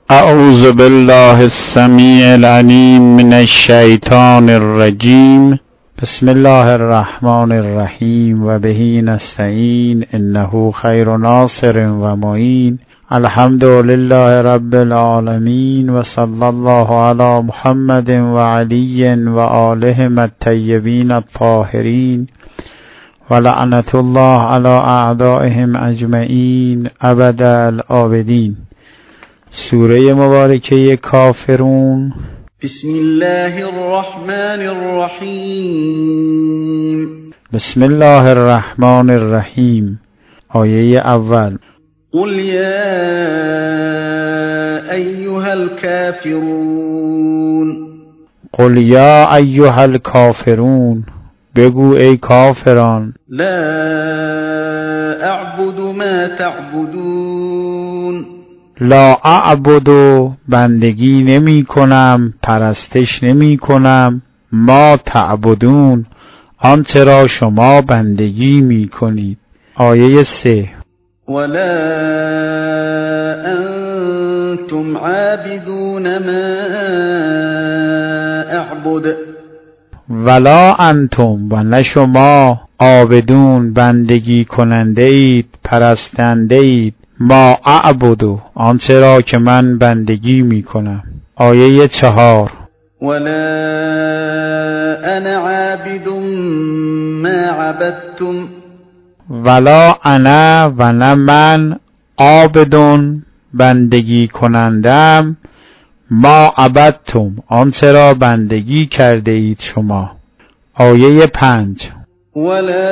اعوذ بالله السمیع العلیم من الشیطان الرجیم. بسم الله الرحمن الرحیم و به نستعین انه خیر ناصر و معین. الحمد لله رب العالمین و صلی الله علی محمد و علی و آلهم الطیبین الطاهرین و لعنت الله علی اعدائهم اجمعین ابد الآبدین. سوره مبارکه کافرون. بسم الله الرحمن الرحیم. بسم الله الرحمن الرحیم. آیه اول. قل یا ایها الکافرون. قل یا ایها الکافرون. بگو ای کافران. لا اعبد ما تعبدون. لا اعبد بندگی نمی کنم، پرستش نمی کنم، ما تعبدون آنچه را شما بندگی می کنید. آیه 3. ولا انتم عابدون ما اعبد. ولا انتم و نه شما عابدون بندگی کننده اید، پرستنده اید، ما اعبدو آنچه را که من بندگی می کنم. آیه 4. ولا انا عابد ما عبدتم. ولا انا و نه من عابدون بندگی کنندم، ما عبدتم آنچه را بندگی کرده اید شما. آیه 5. ولا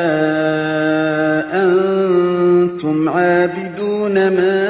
انتم عابدون ما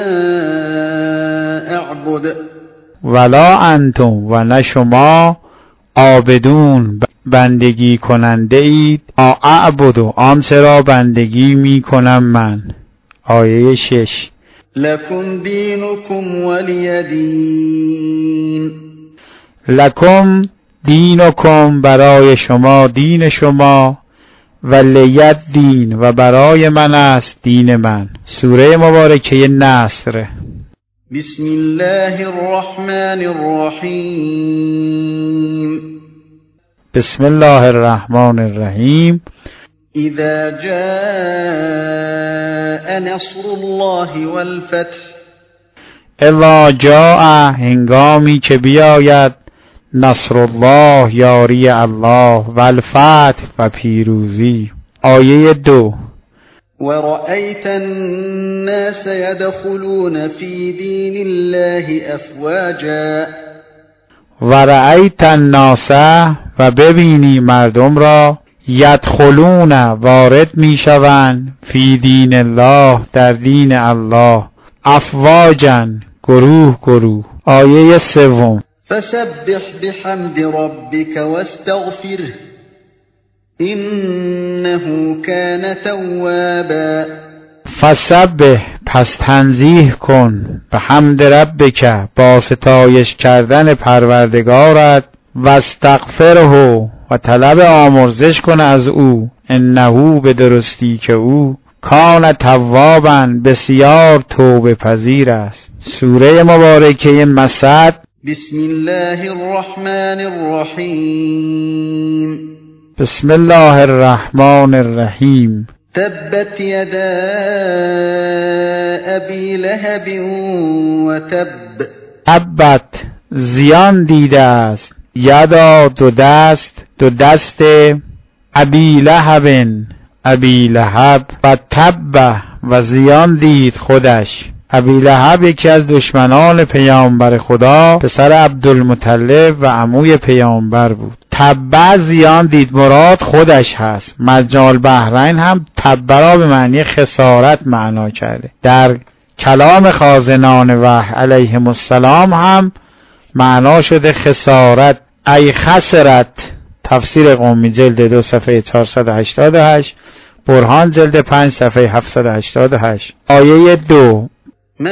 اعبد. ولا انتم و نه شما عابدون بندگی کننده اید، ما اعبدو آنچه را بندگی می کنم من. آیه 6. لکم دینکم ولی دین. لکم دینکم برای شما دین شما، ولی دین و برای من است دین من. سوره مبارکه نصر. بسم الله الرحمن الرحیم. بسم الله الرحمن الرحیم. اذا جاء نصر الله والفتح. اذا جاء هنگامی که بیاید نصر الله یاری الله و الفتح و پیروزی. آیه 2. ورأيت الناس يدخلون في دين الله افواجا. ورأیت الناس و ببینی مردم را یدخلون وارد میشوند فی دین الله در دین الله افواجا گروه گروه. آیه 3. فسبح بحمد ربك واستغفره انه كان توابا. فسبح پس تنزیه کن به حمد ربک با ستایش کردن پروردگارت، و استغفره و طلب آمرزش کن از او، انه به درستی که او کان توابا بسیار توبه پذیر است. سوره مبارکه مسد. بسم الله الرحمن الرحیم. بسم الله الرحمن الرحیم. تبت یدا ابی لهب و تب. تبت زیان دیده است، یدا دو دست، دو دست، ابی لهب ابی لهب، و تب و زیان دید خودش. ابی لهب یکی از دشمنان پیامبر خدا، پسر عبدالمطلب و عموی پیامبر بود. تب زیان دید مراد خودش هست. مجمع البحرین هم تب را به معنی خسارت معنا کرده. در کلام خازنان وحی علیهم السلام هم معنا شده خسارت، ای خسرت. تفسیر قمی جلد 2 صفحه 488، برهان جلد 5 صفحه 788. آیه 2. ما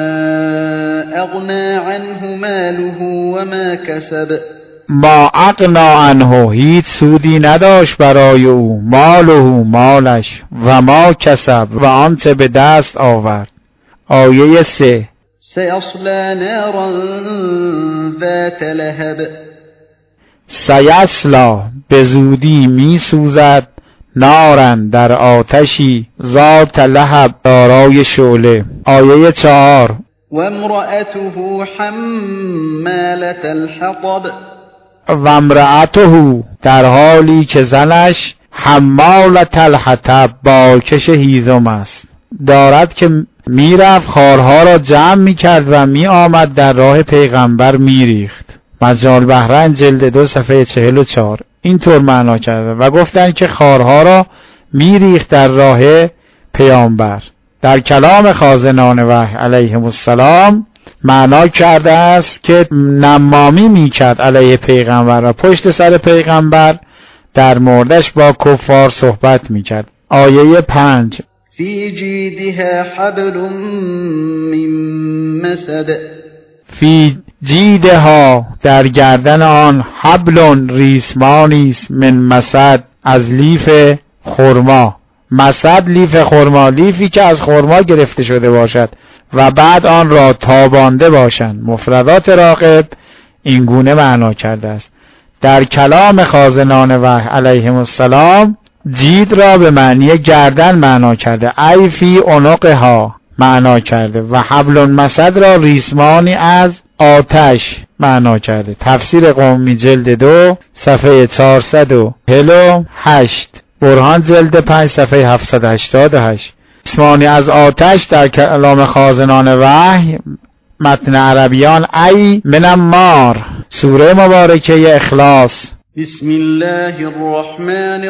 اغنى عنه ماله وما کسب. ما اغنا عنه هیچ سودی نداشت برای او، ماله مالش، و ما کسب و آنچه به دست آورد. آیه 3. سيصلى نارا ذات لهب سیصلا به زودی می سوزد، نارن در آتشی، ذات لهب دارای شعله. آیه 4 وامرأته حمالة الحطب و امرأته در حالی که زنش حمالة الحطب بالکش هیزم است، دارد که میرفت خارها را جمع میکرد و میآمد در راه پیغمبر میریخت. مجموع البحرین جلد 2 صفحه 44 اینطور معنا کرده و گفتند که خارها را میریخت در راه پیامبر. در کلام خازنان وحی علیهم السلام معنا کرده است که نمامی میکرد علیه پیغمبر و پشت سر پیغمبر در موردش با کفار صحبت میکرد. آیه 5 فی جیدها حبل من مسد فی جیدها در گردن آن حبل ریسمانی است من مسد از لیف خرما. مسد لیف خرما، لیفی که از خرما گرفته شده باشد و بعد آن را تابانده باشند. مفردات راغب این گونه معنا کرده است. در کلام خازنان وحی علیهم السلام جید را به معنی گردن معنا کرده، ای فی عنقها معنا کرده و حبل مسد را ریسمانی از آتش معنا کرده. تفسیر قمی جلد 2 صفحه 448، برهان جلد 5 صفحه 788. ریسمانی از آتش در کلام خازنان وحی متن عربیان ای من النار. سوره مبارکه اخلاص. بسم الله الرحمن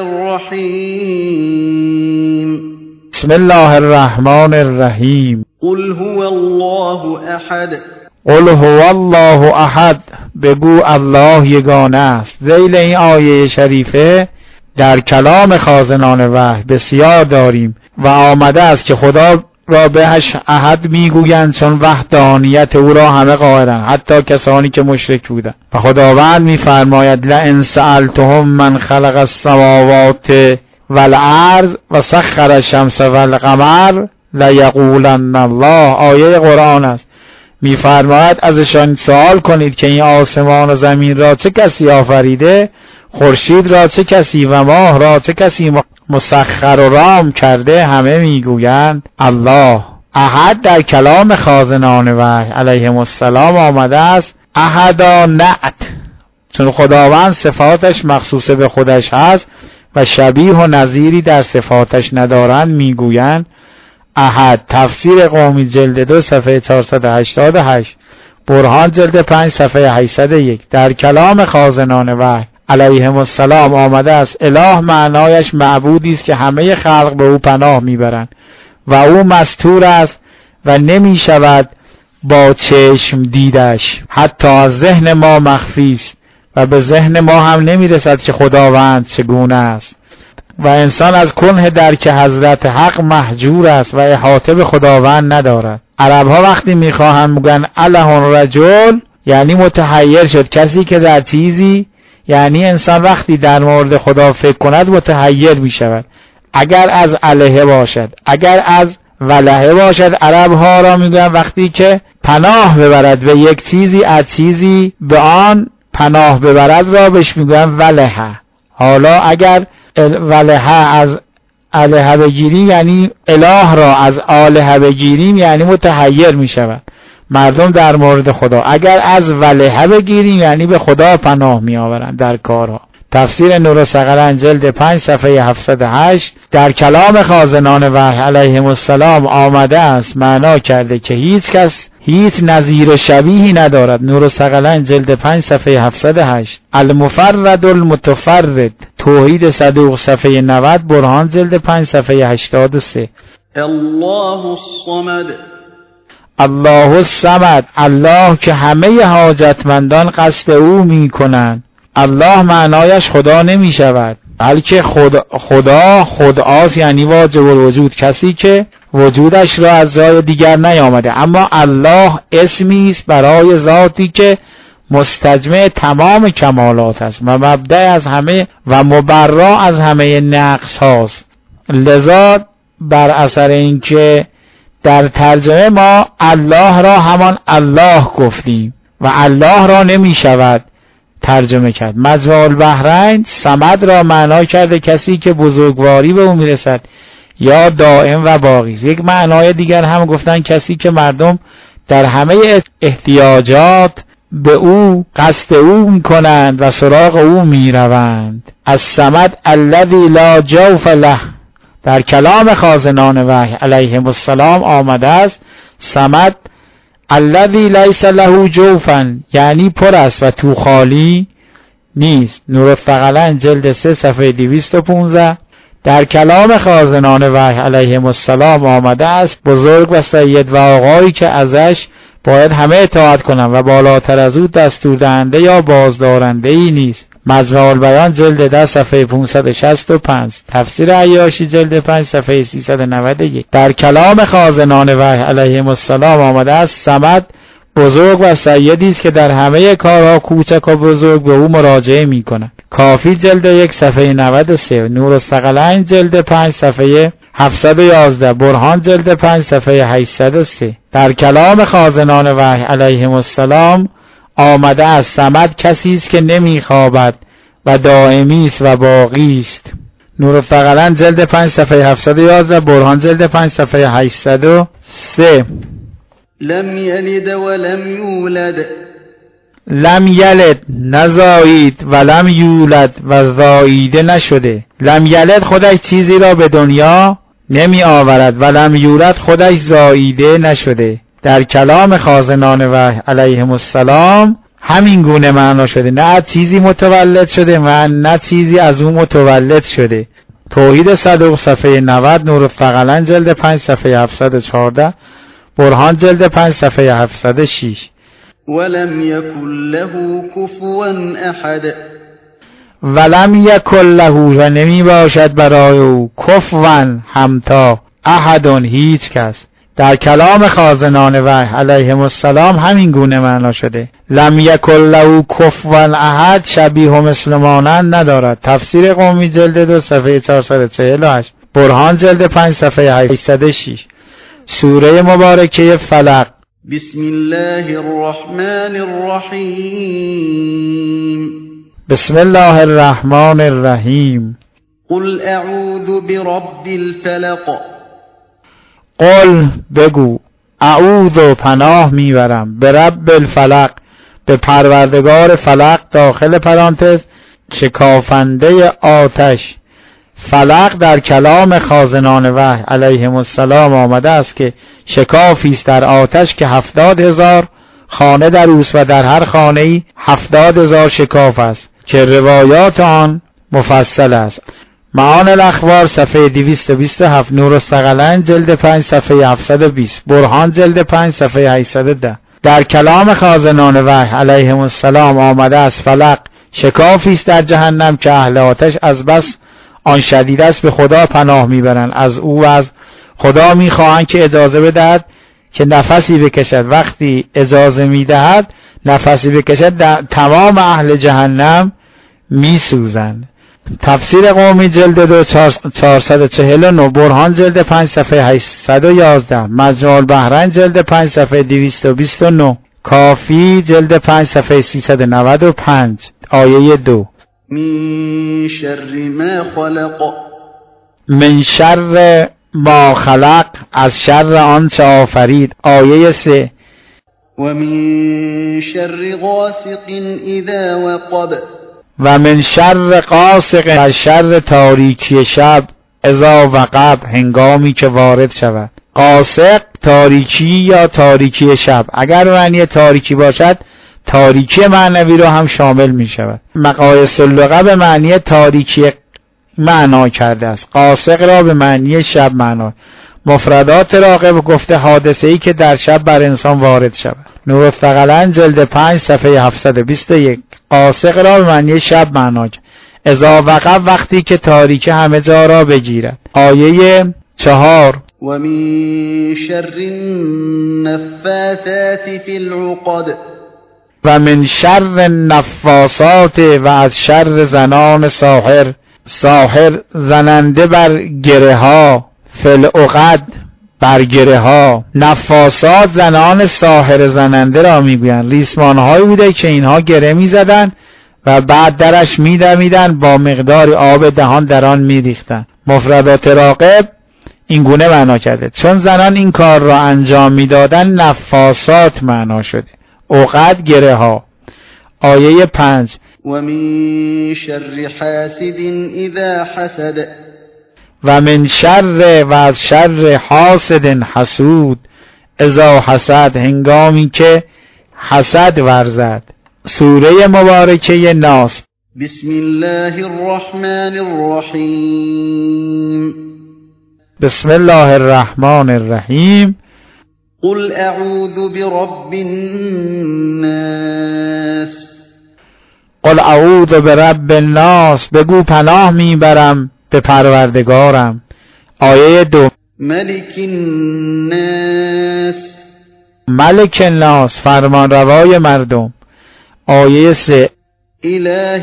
الرحیم بسم الله الرحمن الرحیم. قل هو الله احد قل هو الله احد، بگو الله یگانه است. ذیل این آیه شریفه در کلام خازنان وحی بسیار داریم و آمده است که خدا را بهش احد میگویند چون وحدانیت او را همه قائلند، حتی کسانی که مشرک بودند. و خداوند میفرماید لئن سألتهم من خلق السماوات والارض و سخر الشمس والقمر لیقولن الله. آیه قرآن است. میفرماید ازشان سوال کنید که این آسمان و زمین را چه کسی آفریده، خورشید را چه کسی و ماه را چه کسی مسخر و رام کرده، همه میگویند الله. احد در کلام خازنان وحی علیهم السلام آمده است احدا نعت، چون خداوند صفاتش مخصوص به خودش هست و شبیه و نظیری در صفاتش ندارند میگویند احد. تفسیر قمی جلد 2 صفحه 488، برهان جلد 5 صفحه 801. در کلام خازنان وحی علیهم السلام آمده است اله معنایش معبودی است که همه خلق به او پناه میبرند و او مستور است و نمی شود با چشم دیدش، حتی از ذهن ما مخفی است و به ذهن ما هم نمی رسد که خداوند چگونه است و انسان از کنه درک حضرت حق محجور است و احاطه به خداوند ندارد. عربها وقتی میخواهند میگن اله رجل یعنی متحیر شد، کسی که در چیزی، یعنی انسان وقتی در مورد خدا فکر کند متحیر می شود. اگر از الهه باشد، اگر از ولهه باشد، عرب ها را می گویند وقتی که پناه ببرد به یک چیزی از چیزی به آن پناه ببرد را بهش می گویند ولهه. حالا اگر ولهه از الهه بگیریم یعنی اله را از آلهه بگیریم یعنی متحیر می شود مردم در مورد خدا. اگر از ولهه بگیریم یعنی به خدا پناه می آورند در کارها. تفسیر نور ثقلین جلد 5 صفحه 708 در کلام خازنان وحی علیهم السلام آمده است معنا کرده که هیچ کس هیچ نظیر شبیهی ندارد. نور ثقلین جلد 5 صفحه 708. المفرد المتفرد توحید صدوق صفحه 90، برهان جلد 5 صفحه 83. الله الصمد الله الصمد، الله که همه حاجتمندان قصد او می کنند. الله معنایش خدا نمی شود بلکه خدا خداست، یعنی واجب الوجود، کسی که وجودش را از جای دیگر نیامده. اما الله اسمی است برای ذاتی که مستجمع تمام کمالات است و مبدأ از همه و مبرا از همه نقص هاست. لذا بر اثر اینکه در ترجمه ما الله را همان الله گفتیم و الله را نمی شود ترجمه کرد. مجمع البحرین صمد را معنا کرده کسی که بزرگواری به او میرسد یا دائم و باقی است. یک معنای دیگر هم گفتن کسی که مردم در همه احتیاجات به او قصد او میکنند و سراغ او میروند. الصمد الذی لا جوف له، در کلام خازنان وحی علیهم السلام آمده است صمد الذی لیس له جوفا، یعنی پر است و تو خالی نیست. نورالثقلین جلد 3 صفحه 215. در کلام خازنان وحی علیهم السلام آمده است بزرگ و سید و آقایی که ازش باید همه اطاعت کنند و بالاتر از او دستور دهنده یا بازدارنده ای نیست. مجمع البیان جلد 10 صفحه 565. تفسیر عیاشی جلد 5 صفحه 391. در کلام خازنان وحی علیهم السلام آمده است صمد بزرگ و سیدی است که در همه کارها کوچک و بزرگ به او مراجعه می‌کند. کافی جلد 1 صفحه 93. نورالثقلین جلد 5 صفحه 711. برهان جلد 5 صفحه 803. در کلام خازنان وحی علیهم السلام آمده است صمد کسی است که نمیخوابد و دائمی است و باقی است. نورالثقلین جلد 5 صفحه 711. برهان جلد 5 صفحه 803. لم یلد ولم یولد، لم یلد نزایید و لم یولد و زاییده نشده. لم یلد خودش چیزی را به دنیا نمی آورد و لم یولد خودش زاییده نشده. در کلام خازنان وحی علیهم السلام همین گونه معنا شده، نه چیزی متولد شده و نه چیزی از اون متولد شده. توحید صدوق صفحه 90. نورالثقلین جلد 5 صفحه 714. برهان جلد 5 صفحه 706. ولم یکن له کفوا احد، ولم یکن له و نمی باشد برای او کفوا همتا احد هیچ کس. در کلام خازنان وحی علیهم السلام همین گونه معنا شده. لم یکن له کفوا احد شبیه و مثل مانند ندارد. تفسیر قمی جلد 2 صفحه 448. برهان جلد 5 صفحه 806. سوره مبارکه فلق. بسم الله الرحمن الرحیم، بسم الله الرحمن الرحیم. قل اعوذ برب الفلق، قل بگو اعوذ پناه میبرم به رب الفلق، به پروردگار فلق داخل پرانتز شکافنده آتش. فلق در کلام خازنان وحی علیهم السلام آمده است که شکافی است در آتش که 70,000 خانه در اوست و در هر خانه‌ای 70,000 شکاف است که روایات آن مفصل است. معان الاخبار صفحه 227. نورالثقلین جلد 5 صفحه 720. برهان جلد 5 صفحه 810. در کلام خازنان وحی علیهم السلام آمده است فلق شکافی است در جهنم که اهل آتش از بس آن شدید است به خدا پناه میبرند، از او و از خدا میخواهند که اجازه بدهد که نفسی بکشد. وقتی اجازه میدهد نفسی بکشد تمام اهل جهنم میسوزند. تفسیر قومی جلد 2 449. برهان جلد 5 صفحه 811. مجمع البحرین جلد 5 صفحه 229. کافی جلد 5 صفحه 395 آیه 2. من شر ما خلق، من شر ما خلق، از شر آنچه آفرید. آیه 3. و من شر غاسق اذا وقب، و من شر غاسق، از شر تاریکی شب اذا وقب، هنگامی که وارد شود. غاسق تاریکی یا تاریکی شب، اگر معنی تاریکی باشد تاریکی معنوی رو هم شامل می شود. مقایس اللغه به معنی تاریکی معنا کرده است، غاسق را به معنی شب معنا. مفردات راغب گفته حادثه‌ای که در شب بر انسان وارد شود. نورالثقلین جلد 5 صفحه 721. غاسق را به معنی شب معنا کرد. اذا وقب، وقتی که تاریکی همه جا را بگیرد. آیه 4. و من شر النفاثات فی العقد، و من شر نفاسات، و از شر زنان ساحر زننده بر گره ها، فی العقد بر گره ها. نفاسات زنان ساحر زننده را میگویند. ریسمان هایی بوده که اینها گره میزدن و بعد درش میدمیدن، با مقدار آب دهان در آن میریختن. مفردات راغب این گونه معنا کرده. چون زنان این کار را انجام میدادن نفاسات معنا شده. عقد گره ها. آیه 5 و من شر حاسد اذا حسد و من شر و از شر حاسد حسود اذا حسد هنگامی که حسد ورزد. سوره مبارکه ناس. بسم الله الرحمن الرحیم. بسم الله الرحمن الرحیم. قل اعوذ برب الناس. قل اعوذ برب الناس. بگو پناه میبرم به پروردگارم. آیه 2 ملک الناس. ملک الناس فرمان روای مردم. آیه 3 اله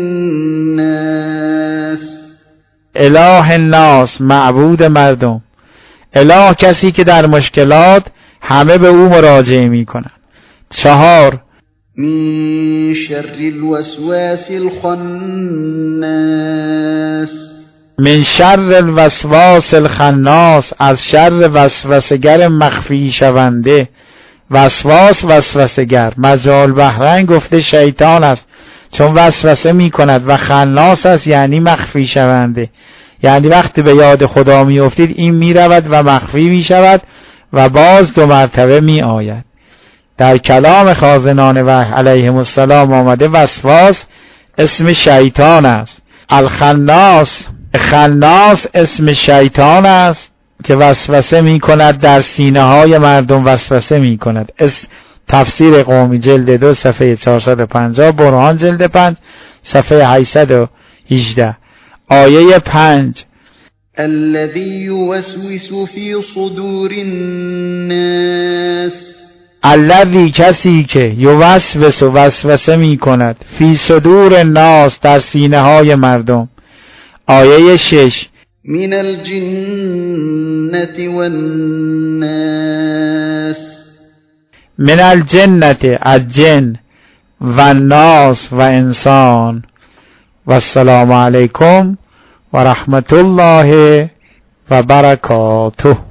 الناس. اله الناس معبود مردم. اله کسی که در مشکلات همه به او مراجعه می کنند. 4 من شر الوسواس الخناس. من شر الوسواس الخناس از شر وسوسه‌گر مخفی شونده. وسواس وسوسه‌گر. مجال بحرین گفته شیطان است چون وسوسه می کند و خناس است یعنی مخفی شونده، یعنی وقتی به یاد خدا می افتید این می رود و مخفی می شود و باز 2 مرتبه می آید. در کلام خازنان وحی علیهم السلام آمده وسواس اسم شیطان است. الخناس، خناس اسم شیطان است که وسوسه می کند، در سینه های مردم وسوسه می کند. تفسیر قومی جلد 2 صفحه 450، برهان جلد 5 صفحه 818. آیه 5 الذي يوسوس في صدور الناس. الذی کسی که یوسوس وسوسه می کند فی صدور الناس در سینه های مردم. آیه 6 من الجنة والناس. من الجنة الجن و الناس و انسان. و السلام علیکم و رحمت الله و برکاته.